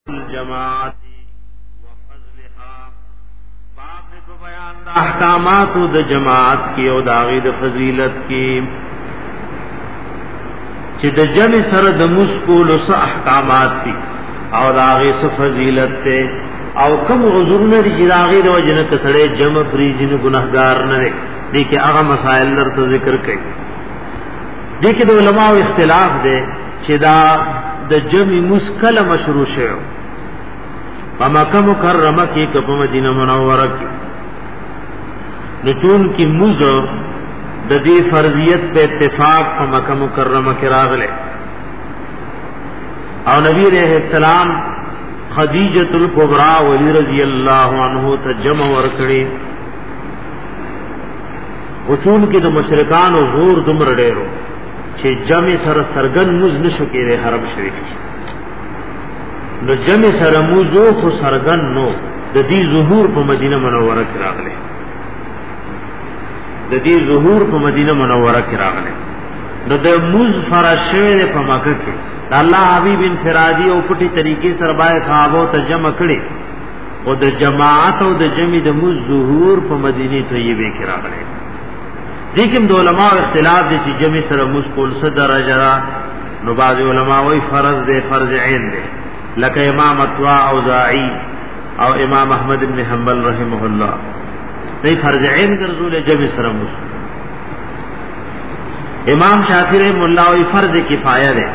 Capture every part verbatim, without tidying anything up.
الجماعت وفضلها باب نے تو بیان دا احکامات د جماعت کی او داغی د فضیلت کی چې د جمع سره د مسکول او احکامات دي او داغی س فضیلت ته او کوم عذرونه دي چې داغی د وجنه کسړې جمع فریجن گناهګار نه دي کې هغه مسائل درته ذکر کړي دي کې د علماء اختلاف ده چې دا د جمع مسکل مشروع شوی په مکه مکرمه کې په مدینه منوره کې نچون کی موز د دې فرضیت په اتفاق په مکه مکرمه کې راغله او نبی رحمه السلام خدیجه الکبرى ولی رضی الله عنه ته جمع ورکړي او چون کې د مشرکان او زور دمر ډېرو چې جمع سره سرګن موز نشو کېره حرم شریف نو جمع سره موزو خو سرګن نو د دې ظهور په مدینه منوره کې راغله د دې ظهور په مدینه منوره کې راغله نو د موز فرشه په مکه کې الله حبیب انفرادی او پټي طریقې سره باندې صحابه ته جمع کړي او د جماعت او د جمع د موز ظهور په مدینه طیبه کې راغله لیکن د علماء اختلاف دي چې جمع سره موز کول څه درجه را نو بعض علماء وایي فرض دی فرض عین دی لکه امام اتوا اوزاعی او امام احمد بن حنبل رحمه الله دی فرض عین ګرځول جمع سره موز امام شافعی مولا وایي فرض کفایه دی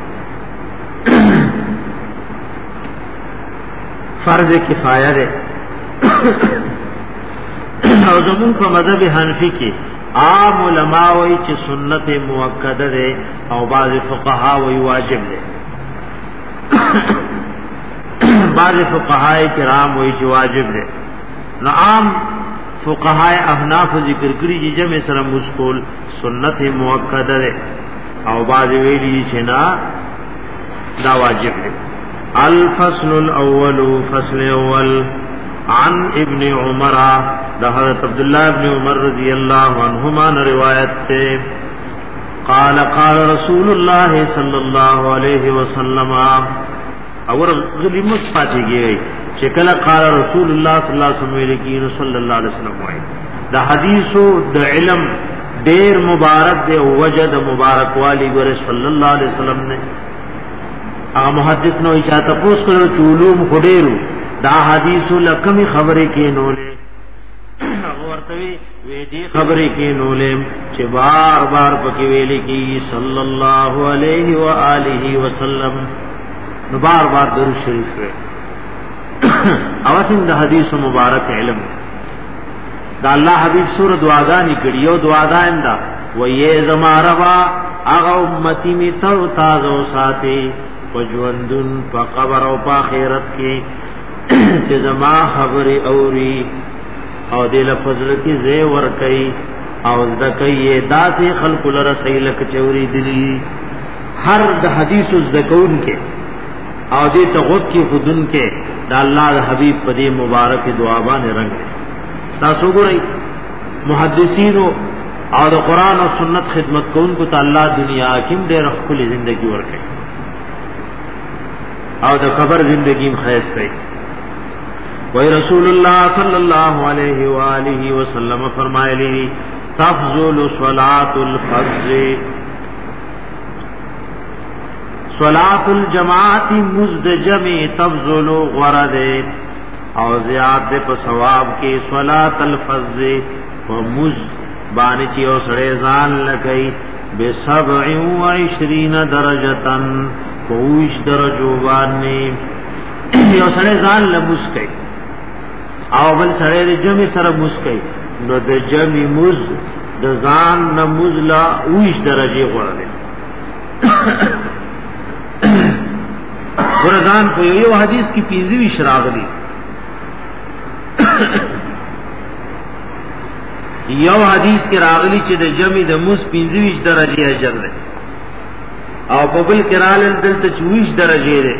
فرض کفایه دی او زمون په مذهب حنفی کې عام علماء وی چې سنت مؤکده ده او بعض فقها وی واجب ده بعض فقها کرام وی چې واجب ده نو عام فقها احناف ذکر کړي چې جمع سره مسکول سنت مؤکده ده او بعض ویلي چې نه دا واجب ده الفصل الاول فصل اول عن ابن عمر ده حضرت عبداللہ ابن عمر رضی اللہ عنہما نے روایت تے قال قال رسول اللہ صلی اللہ علیہ وسلم اور غلیمت پاتی گئی چکل قال رسول اللہ صلی اللہ علیہ وسلم صلی اللہ علیہ وسلم دا حدیثو دا علم دیر مبارک دے وجد مبارک والی گر صلی اللہ علیہ وسلم نے اگر محدث نو چاہتا پوس کرو چولوم خودیرو دا حدیث لکمی خبریں کی نولے ورتوی وی دی خبریں کی نولے چې بار بار پکې ویلي کی صلی الله علیه و آله وسلم نو بار بار درود شریف وی اواسم د حدیث مبارک علم دا الله حبیب سورۃ دعاګانی کړي او دعاګان دا و یې زماروا هغه امتی می تر تازه ساتي وجوندن په قبر او په آخرت کې چې زما خبري اوري او دل فضل کی زی ور کئی او زدکئی داتی خلق لرسی لک چوری دلی ہر د حدیث زدکون کے او دی تغد کی خودن کے دا اللہ دا حبیب پدی مبارک دعابان رنگ دے تاسو گو رئی محدثینو او دا قرآن و سنت خدمت کون کو تا اللہ دنیا کم دے رخ کلی زندگی ور کئی او دا قبر زندگیم خیس کئی وی رسول اللہ صلی اللہ علیہ وآلہ وسلم فرمائے لی تفضل صلاة الفجر صلاة الجماعت مزد جمع تفضل غرد او زیاد دے پا ثواب کی صلاة الفجر و مزد بانچی او سڑیزان لکی بے سبع و عشرین درجتن پوش درجو باننی او سڑیزان لمس کئی او بل سره د جمع سره مسکی نو د جمع مز د ځان نه مزلا اوش درجه غوړل ورزان په یو حدیث کې پیځوي شراغلی یو حدیث کې راغلی چې د جمع د مز پیځوي درجه اجر ده او په بل کې راغلی دلته چويش درجه ده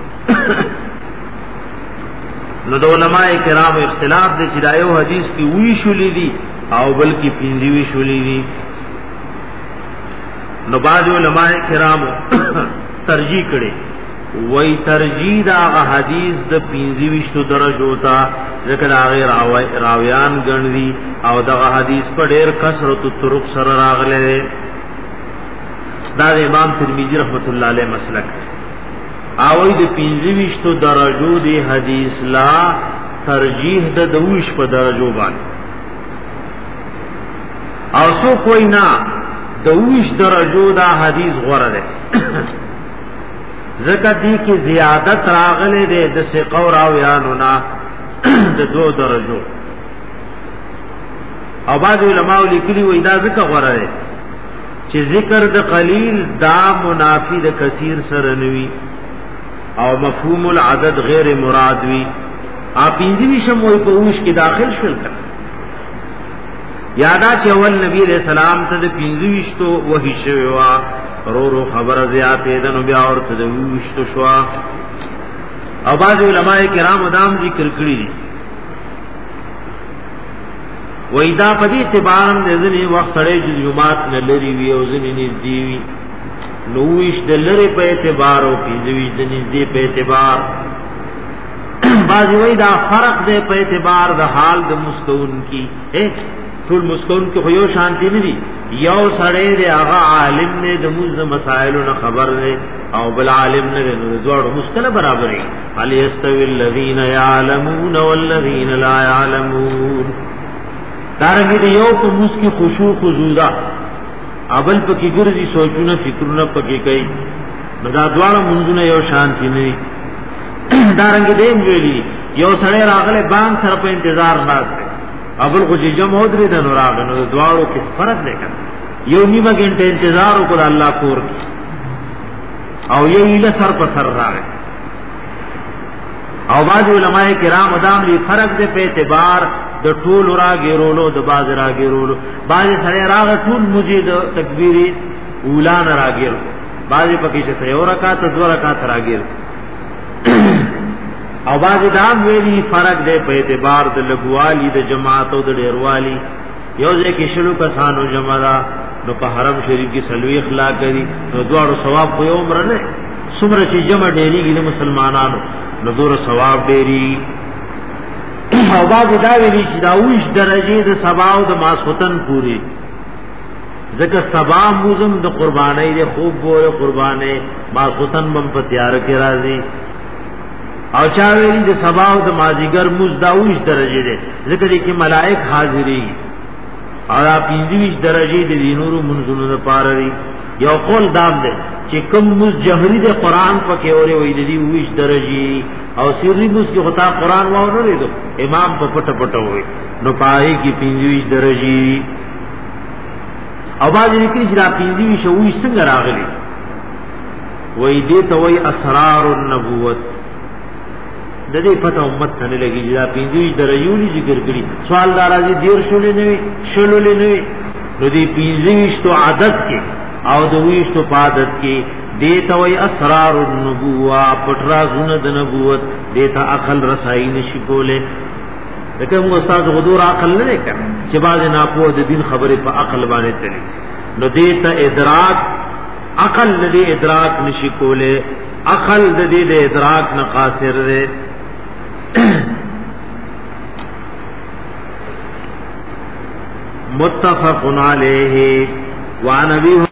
نو د علماء کرام اختلاف دي چې دا یو حدیث کې وی شولې دي او بل کې پینځي وی شولې دي نو بعض علماء کرام ترجیح کړي وی ترجید آغا حدیث دا پینزی وشتو درجو تا ذکر آغی راویان گندی او دا حدیث پر دیر کسرت طرق سر راغلے دا دا امام ترمذی رحمت اللہ علیہ مسلک آوی دا پینزی وشتو درجو دی حدیث لا ترجیح دا دوش پر درجو بان او سو کوئی نا دوش درجو دا حدیث غور دے ذکر دی کی زیادت راغلے دے د ثقو راویانونا د دو درجو او بعض علماء لیکلی و ادا ذکر غره دے چې ذکر د قلیل دا منافی د کثیر سره نوی او مفهوم العدد غیر مراد وی آپ انځوی شموي په اوش کې داخل شول کړ یادا چې اول نبی علیہ السلام ته د پنځويشتو وحی شوی وا رو رو خبر زیاتې دنو بیا ورته د وشتو شو او بعض علماء کرام ادم ذکر کړی دي وېدا په دې اعتبار د ځنی وخت سره جمعات نه لري وی او ځنی نږدې وی نو ویش د لری په اعتبار او پنځويش د نږدې په اعتبار بعض وې دا فرق دی په اعتبار د حال د مستون کی ټول مسکون کې خو یو شانتی نه دي یو سړی دی هغه عالم نه د موږ مسائل نه خبر نه او بل عالم نه نو دوړ مشکله برابرې علی استوی الذین یعلمون والذین لا یعلمون دارنګ دی یو په موږ کې خشوع خضوع اول پکې ګرځي سوچونه فکرونه پکې کوي نو دا دوړ منځونه یو شانتی نه دي دارنګ دی ویلي یو سړی راغله بان سره په انتظار ناست ابل خو چې جمع درې د نوراغ نو دواړو کې فرق دی کړه یو نیمه غنټه انتظار وکړ الله کور او یو له سر په سر راغی او بعض علماء کرام ادم لی فرق دی په اعتبار د ټول راګیرولو د باز راګیرولو باز سره راغ ټول مجید تکبیری اولا نه راګیر باز پکې چې یو رکعت دو رکعت راګیر او باز دام ویلی فرق دے په اعتبار د لګوالی د جماعت او د ډیروالی یو ځکه شلو کسانو جمع دا نو په حرم شریف کې سلوی اخلاق کړي نو دوړو ثواب خو یو عمر نه څومره چې جمع ډیریږي د مسلمانانو نو دوړو ثواب ډیری او باز دا ویلی چې دا وښ درجه د سبا او د ماسوتن پوری ځکه سبا موزم د قربانای د خوب بوله قربانه ماسوتن بم په تیار کې راځي او چا ویلی د سبا او د مازیګر مزداوش درجه ده ذکر کې ملائک حاضری او پنځويش درجه د نورو منزلونو لپاره دی یو قول دام ده چې کوم مز جهری د قران پکې اوري وې د دې وش درجه او سری مز کې هتا قران واو نه لیدو امام په پټ پټ وې نو پای کې پنځويش درجه او باندې کې چې دا پنځويش وې څنګه راغلي وې دې ته وې اسرار النبوت د دې پته امت ته نه لګي چې دا پنځويش درجونی ذکر کړي سوال دار راځي دیر شولې نه وي شولې نه وي نو دې پنځويش تو عادت کې او د ویش تو عادت کې دې ته وای اسرار النبوه پټرازونه د نبوت دې ته عقل رسایي نشي کوله دغه موږ استاد حضور عقل نه کړ چې باز نه په د دین خبره په عقل باندې تللی نو دې ته ادراک عقل دې ادراک نشي کوله عقل دې دې ادراک نه قاصر ده متفق علیہ وعن ابی